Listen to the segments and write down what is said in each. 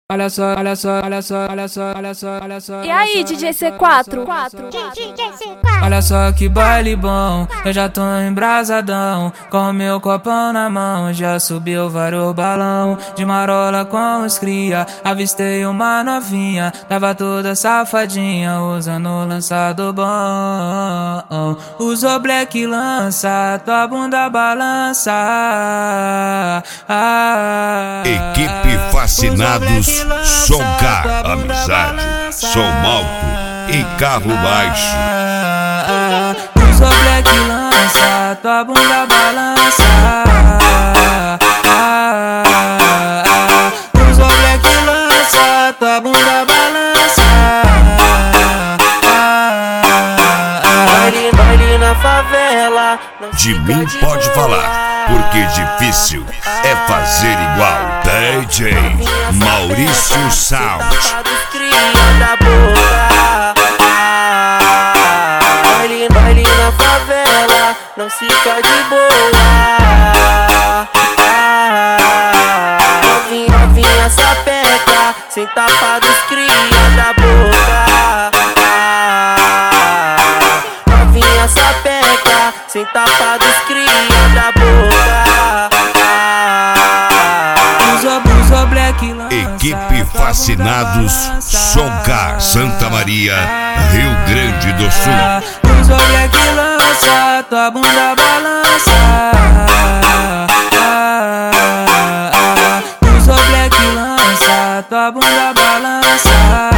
Olha só, olha só, olha só, olha só, olha só, olha só. E aí, DJ C4? Olha só que baile bom, eu já tô embrasadão, com meu copão na mão, já subiu vários balão, de marola com os cria, avistei uma novinha, tava toda safadinha, usando lançado bom, usou black lança, tua bunda balança, Equipe Fascinados, Som K, Amizade, Som Alto e Carro Baixo. Usou black lança, tua bunda balança, usou black lança, tua bunda balança. Baile na favela. De mim pode falar, porque difícil é fazer igual. DJ Maurício Sound. Baile na favela, não fica de boa. Novinha sapeca, sem tapa dos cria da boca. Novinha sapeca, sem tapa dos cria da boca. Usa black lança. Equipe Fascinados, Som K, Santa Maria, Rio Grande do Sul. Usou black lança, tua bunda balança. Usou black lança, tua bunda balança.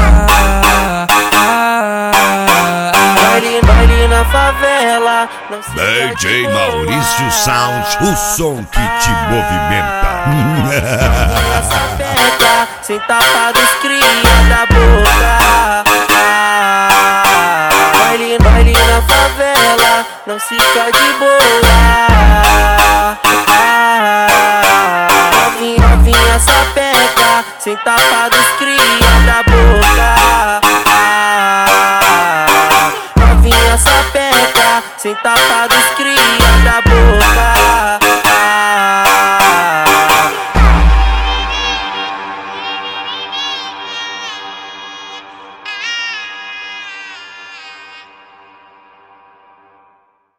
Baile na favela. DJ Maurício Sound, o som que te movimenta. Sapeca, sem tapa dos cria da boca. Baile na favela, não fica de boa. Novinha sapeca, sem tapa dos cria da boca. Novinha sapeca, sem tapa dos cria.